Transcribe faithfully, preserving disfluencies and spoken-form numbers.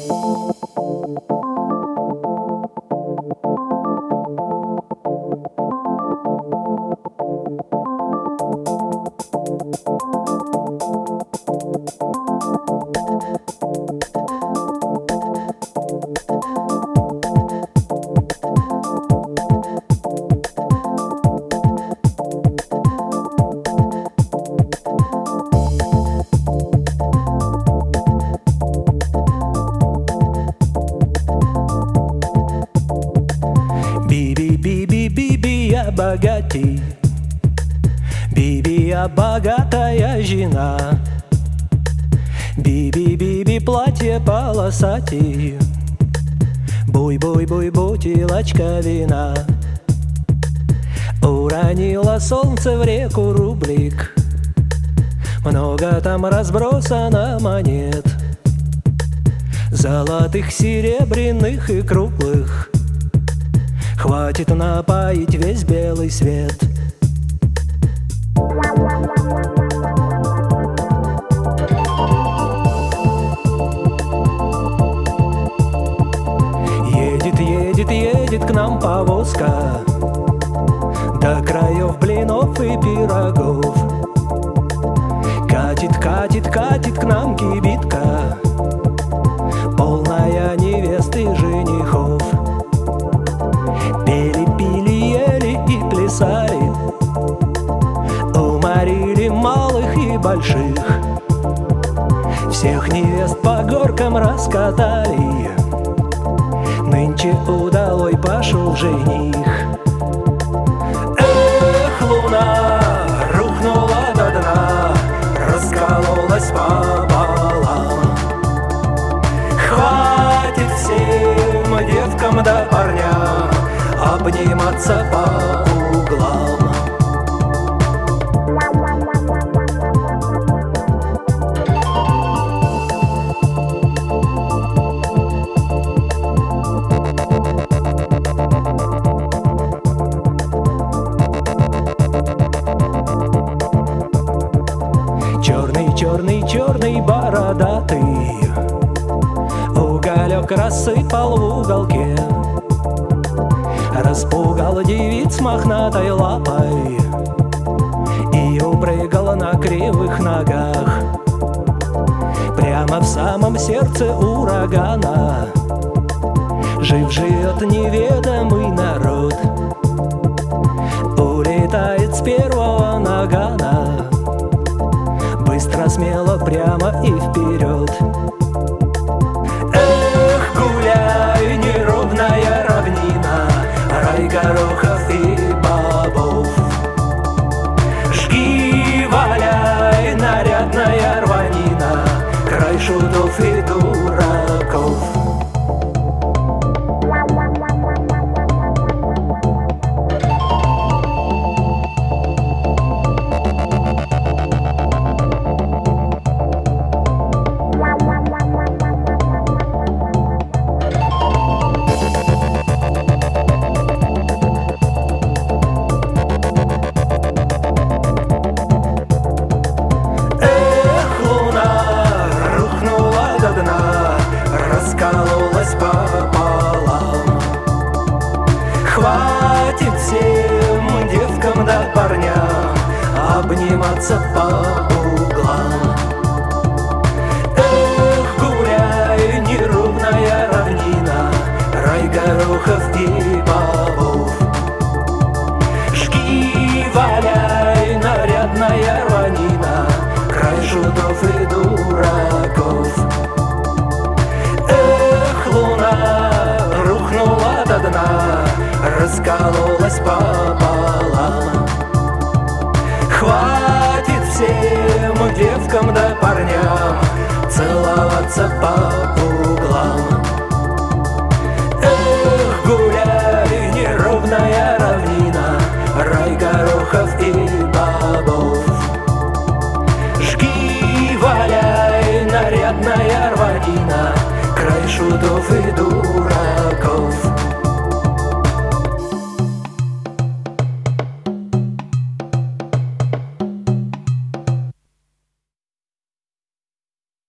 Биби-биби-биби, я богатей. Биби, я богатая жена. Биби-биби, платье полосатей. Буй-буй-буй, бутылочка вина. Уронило солнце в реку рублик. Много там разбросано монет, золотых, серебряных и круглых. Хватит напоить весь белый свет. Едет, едет, едет к нам повозка, до краев блинов и пирогов. Катит, катит, катит к нам кибитка, полная невест и женихов. Пели, пили, ели и плясали, уморили малых и больших. Всех невест по горкам раскатали, нынче удалой пошел жених. Эх, луна рухнула до дна, раскололась пополам. Хватит всем девкам да парням обниматься по углам. Черный, черный, черный, бородатый уголек рассыпал в уголке, распугал девиц мохнатой лапой и упрыгал на кривых ногах прямо в самом сердце урагана. Жив живет неведомый народ, улетает с первого нагана, быстро, смело, прямо и вперед. Эх, гуляй, неровная равнина, рай горохов и бобов. Жги, валяй, нарядная рванина, край шутов и дураков. Раскололась пополам. Хватит всем девкам да парням обниматься по углам. Эх, гуляй, неровная равнина, рай горохов и бобов. Жги, валяй, нарядная рванина, край шутов и дураков. Рухнула до дна, раскололась пополам. Хватит всем девкам да парням целоваться по